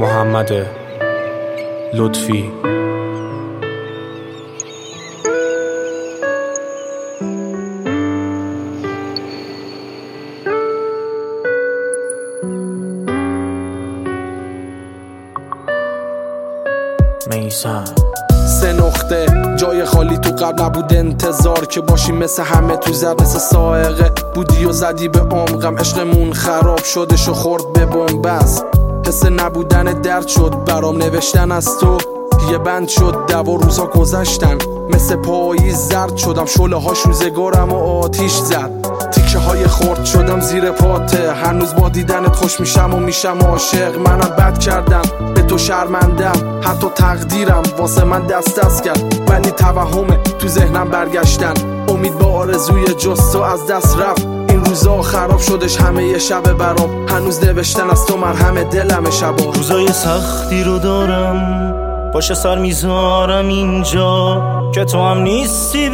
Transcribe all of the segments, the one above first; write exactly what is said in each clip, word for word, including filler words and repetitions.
محمد لطفی. میسم سه نقطه جای خالی تو قبل نبود، انتظار که باشی مثل همه تو زد، مثل سائقه بودی و زدی به عمقم. عشقمون خراب شدش و خورد به بنبست، حس نبودن درد شد برام. نوشتن از تو یه بند شد، دو روزا گذشتن مثل پاییز زرد شدم. شله هاش روزگارم و آتیش زد، تیکه های خورد شدم زیر پاته. هنوز با دیدنت خوش میشم و میشم عاشق. منم بد کردم به تو شرمندم، حتی تقدیرم واسه من دست دست کرد. ولی توهمه تو ذهنم برگشتن، امید با آرزوی جز تو از دست رفت. این روزا خراب شدش همه یه شب برام، هنوز نوشتن از تو مرهم دلم شبا. روزای سختی رو دارم باشه سر میذارم اینجا، که تو هم نیستی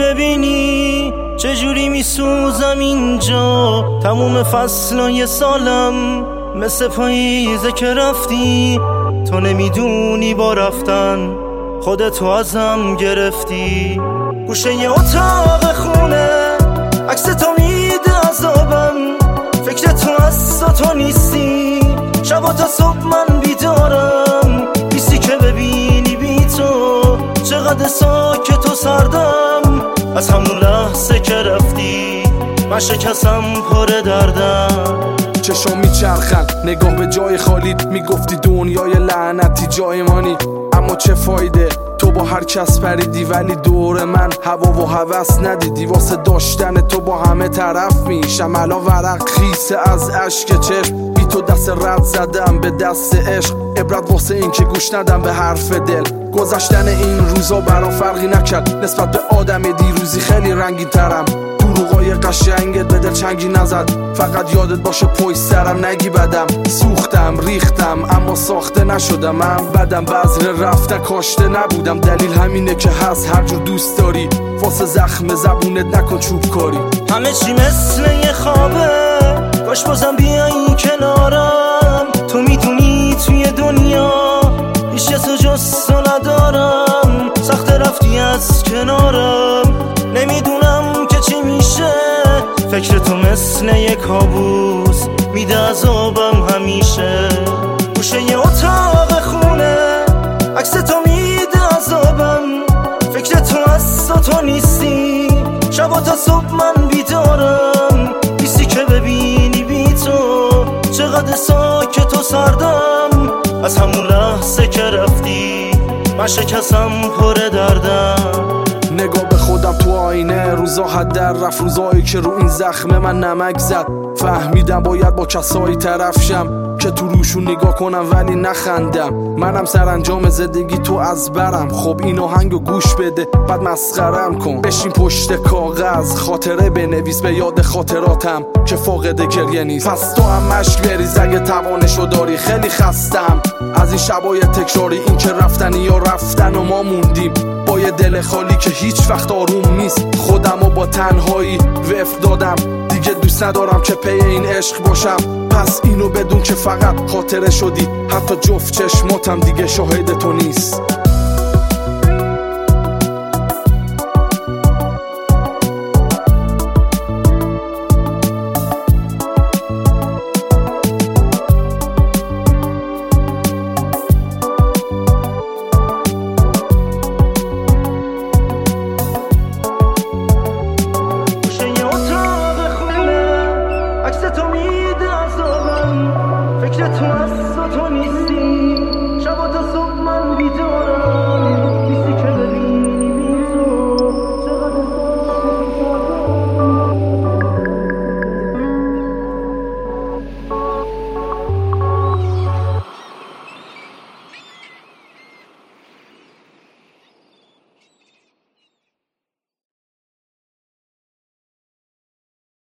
ببینی چجوری میسوزم اینجا. تموم فصلای سالم مثل پاییزه که رفتی، تو نمیدونی با رفتن خودتو ازم گرفتی. گوشه یه اتاق خونه عکس تو میده عذابم، فکر تو از تو نیستی. شبا تا صبح من بیدارم، بیستی که ببینی بی تو چقدر ساکت و سردم. از همون لحظه که رفتی من شکستم پر دردم. چشم میچرخن نگاه به جای خالی، میگفتی دنیای لعنتی جای مانی. اما چه فایده تو با هر کس پریدی، ولی دور من هوا و هوس ندیدی. واسه داشتن تو با همه طرف میشم الان ورق خیسه از اشک چشم. بی تو دست رد زدم به دست عشق، عبرت واسه این که گوش ندم به حرف دل. گذشتن این روزا برام فرقی نکرد، نسبت به آدم دیروزی خیلی رنگین ترم. دروغای قشنگت به دل چنگی نزد، فقط یادت باشه پشت سرم نگی بدم. سوختم ریختم اما ساخته نشدم، من بدم بذر رفته کاشته نبودم. دلیل همینه که هست هر جور دوست داری، واسه زخم زبونت نکن چوب کاری. همه چی مثل یه خوابه، کاش بازم بیایی کنارم. تو میدونی توی دنیا هیچ کس جز تو ندارم. سخت رفتی از کنارم، نمیدونم که چی میشه. فکر تو مثل یه کابوس میده عذابم همیشه. گوشه یه اتاق خونه عکس تو میده عذابم، فکر تو از تو نیستی. شبا تا صبح من بیدارم، بیستی که ببینی بی تو چقدر ساکت و سردم. از همون لحظه که رفتی من شکستم پر دردم. نگاه به خودم تو آینه، روزا حد در رفت، روزایی که رو این زخم من نمک زد. فهمیدم باید با کسایی طرف شم که تو روشون نگاه کنم ولی نخندم. منم سرانجام زندگی تو از برم. خب این آهنگو گوش بده بعد مسخرم کن. بشین پشت کاغذ خاطره بنویس به یاد خاطراتم که فاقد گریه نیست. پس تو هم مشک بریز اگه توانشو داری. خیلی خستم از این شبای تکراری، این که رفتنی یا رفتن و ما موندیم با یه دل خالی که هیچ وقت آروم نیست. خودمو با تنهایی وقف دادم، دیگه دوست ندارم که پی این عشق باشم. پس اینو بدون که فقط خاطره شدی، حتی جفت چشماتم دیگه شاهد تو نیست.